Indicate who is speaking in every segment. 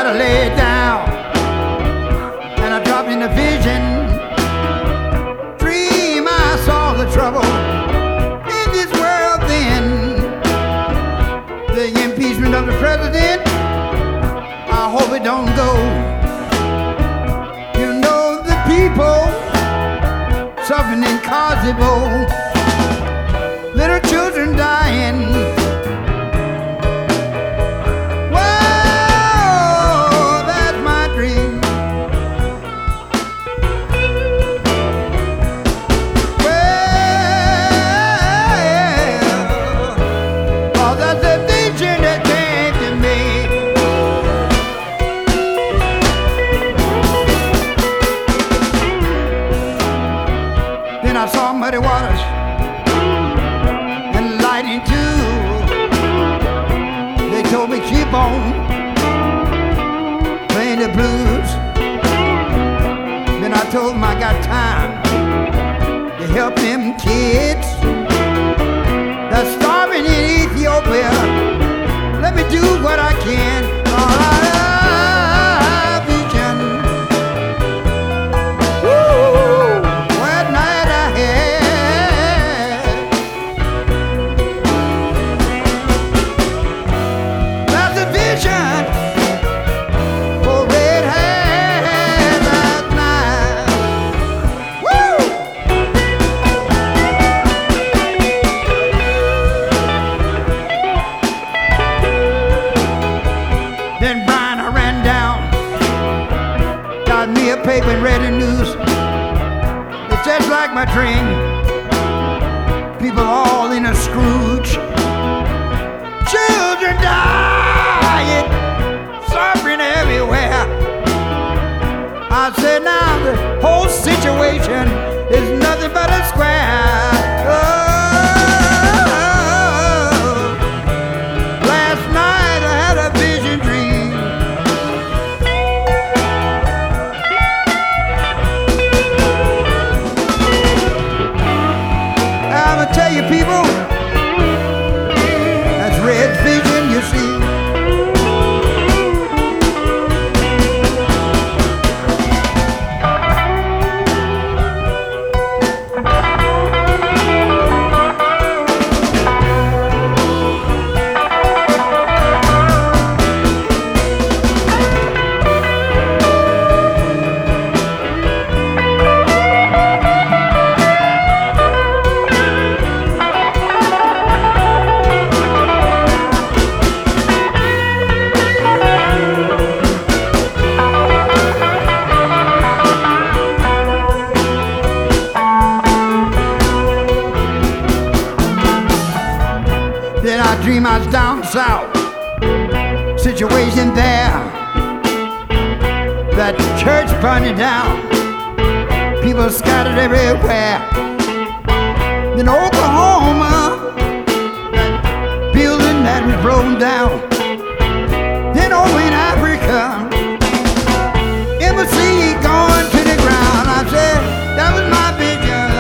Speaker 1: got to lay down. And I dropped in a vision. Dream, I saw the trouble in this world then. The impeachment of the president, I hope it don't go. You know the people suffering in Kosovo, little children dying. Whoa, that's my dream. Well, oh, that's the vision that came to me. Then I saw muddy waters and lighting too. They told me keep on playing the blues. Then I told them I got time to help them kids that's starving in Ethiopia. Let me do what I can. All right, vision. Woo, what night I had. That's a vision for red hair last night. Woo! Then Brian, I ran down, got me a paper and read the news. It's just like my dream. People all in a Scrooge. Children dying, suffering everywhere. I said now the whole situation is nothing but a square. Oh, last night I had a vision dream. I'ma tell you people, that's red vision you see. Then I dream I was down south, situation there, that church burning down, people scattered everywhere. Then Oklahoma, that building that was blown down. Then over in Africa, embassy going to the ground. I said that was my vision.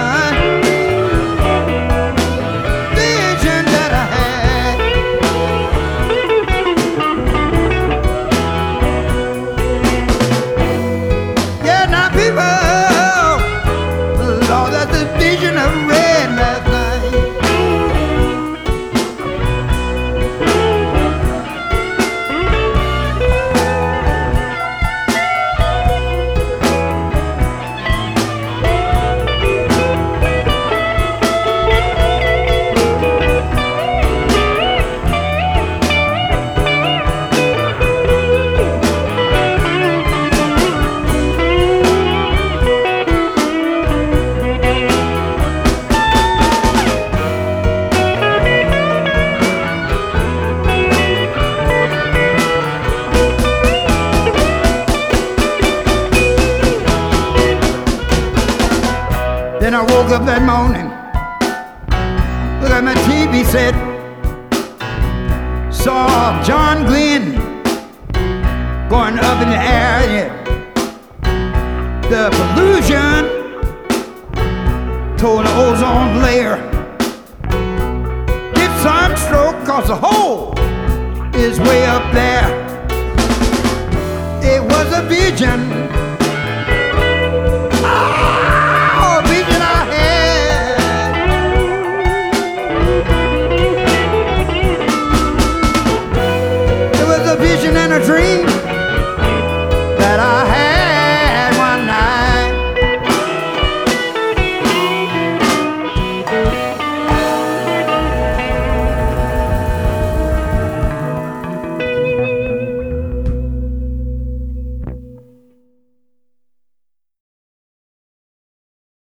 Speaker 1: Then I woke up that morning, looked at my TV set, saw John Glenn going up in the air. Yeah. The pollution toward the ozone layer. Get sunstroke cause the hole is way up there. religion.